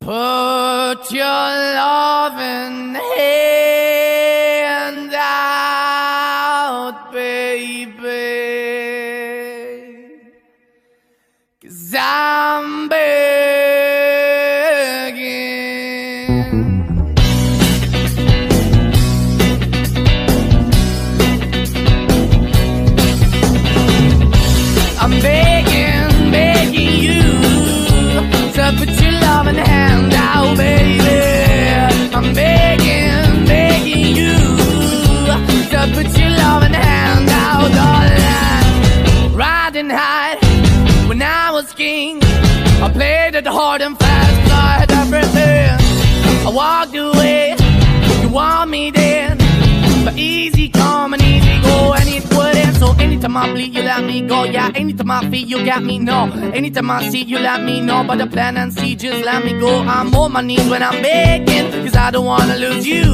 Put your loving hand out, baby, 'cause I'm begging. I'm begging, begging you to put your loving hand out, baby. I'm begging, begging you to put your loving hand out, darling. Riding high when I was king, I played it hard and fast, 'cause I had everything. I walked away, you want me then, but easy come and easy go, and it wouldn't. So anytime I bleed, you let me go. Yeah, anytime I feel, you got me, no. Anytime I see, you let me know. But the plan and see, just let me go. I'm on my knees when I'm begging, 'cause I don't wanna lose you.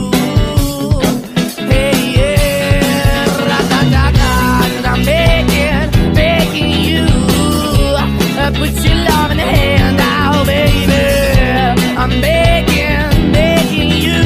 Hey, yeah, ra-da-da-da, 'cause I'm begging, begging you, put your love in the hand out, baby. I'm begging, begging you,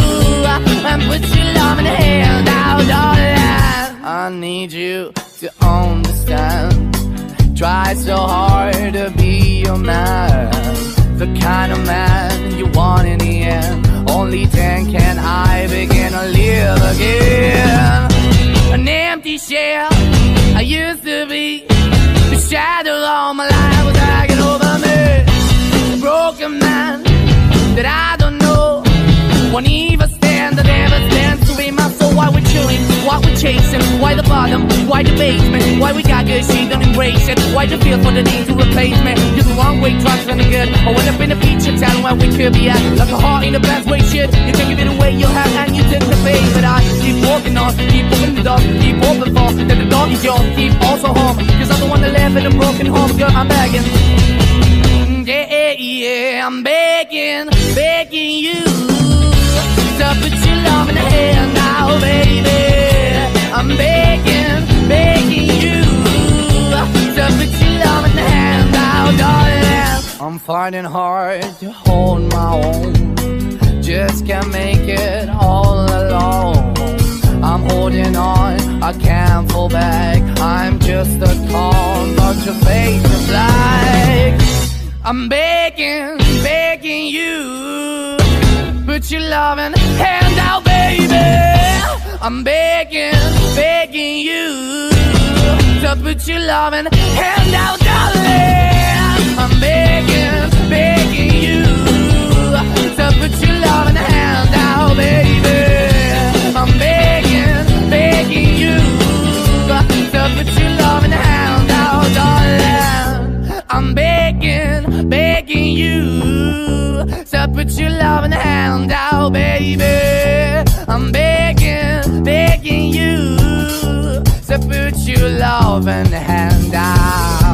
put your love in the hand out, darling. I need you to understand. Try so hard to be your man, the kind of man you want in the end. Only then can I begin to live again. An empty shell I used to be, the shadow all my life was hanging over me. A broken man that I don't know won't even stand, that never stands to be my soul. Why we chewing, why we chasing, why the bottom, why the basement, why we got good, she don't embrace it, why the feel for the need to replace me. You're the wrong way, trying to good. I went up in the feature town where we could be at, like a heart in the best way, shit. You can give it away, you have, and you take the face. But I keep walking on, keep opening the door, keep open for, that the door is yours, keep also home, 'cause I'm the one that live in a broken home, girl, I'm begging. Yeah, yeah, I'm begging, begging you to put your love in the hand now, baby. I'm begging, begging you to put your love in the hand now, darling. I'm finding hard to hold my own, just can't make it all alone. I'm holding on, I can't fall back. I'm just a call, but your face is black. I'm begging, begging you, put your loving hand out, baby. I'm begging, begging you to put your loving hand out, darling. I'm begging, begging you to put your loving hand out, baby. I'm begging, begging you to put your loving hand out, darling. I'm begging, begging you to put your loving hand out, baby. I'm begging, begging you to put your loving hand out.